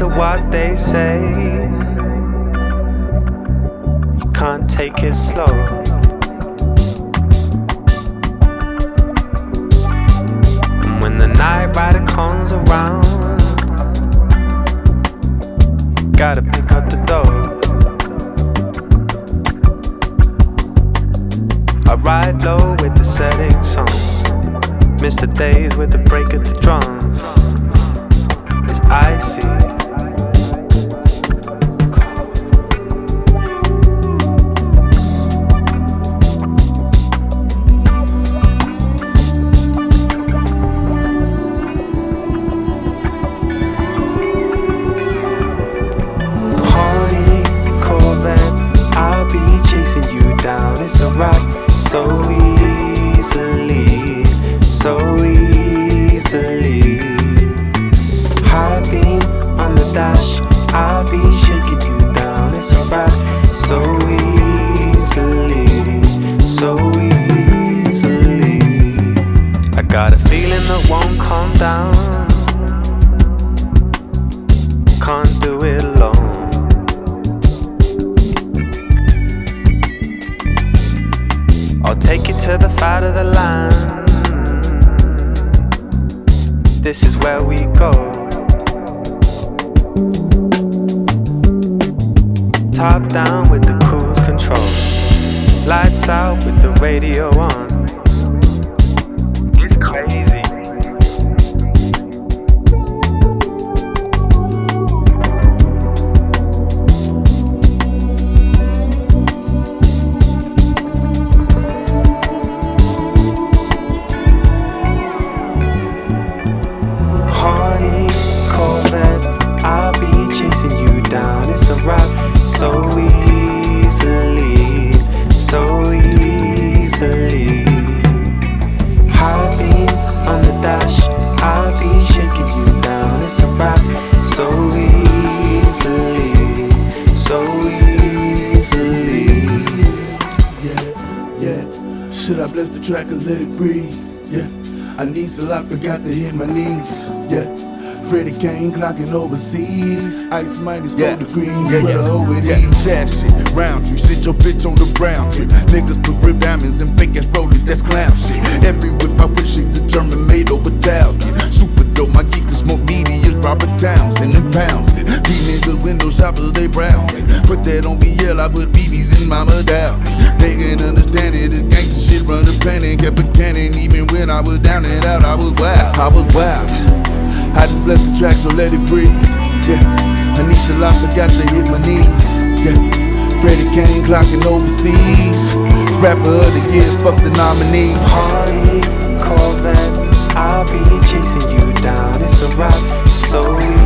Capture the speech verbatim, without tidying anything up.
to what they say. You can't take it slow. And when the night rider comes around, gotta pick up the dough. I ride low with the setting sun, miss the days with the break of the drums. It's icy. Hardy Corvette, I'll be chasing you down. It's a rock so easily, so easily. High beam on the dash, I'll be shaking you down. It's a rock so easily, so easily. I got a feeling that won't calm down. Can't do it alone. I'll take you to the fat of the land. This is where we go. Top down with the cruise control, lights out with the radio on. It's crazy. Hardy Corvette, I'll be chasing you down. It's a rock so easily, so easily. High beam on the dash, I'll be shaking you down. It's a rock so easily, so easily. Yeah, yeah. Should I bless the track or let it breathe? Yeah. I need so I forgot to hit my knees. Yeah. Freddie Kane clocking overseas. Ice minus four Yeah. degrees. Yeah, Where yeah, the over yeah. these. Jab shit, round tree, sit your bitch on the brown tree. Niggas put rib diamonds and fake ass rollies, that's clown shit. Every whip I wish it the German made over Italian. Super dope, my geek is more meaty as Robert Townsend and pounds it. These niggas window shoppers, they browsing. Put that on B L, I put B Bs in Mama Dow. They can understand it, this gangsta shit run the planet. Kept a cannon even when I was down and out, I was wild, I was wild. I just bless the track, so let it breathe. Yeah, Anisha I forgot to hit my knees. Yeah, Freddie Kane clocking overseas. Rapper of the year, fuck the nominee. Hardy Corvette, I'll be chasing you down. It's a rock so easy.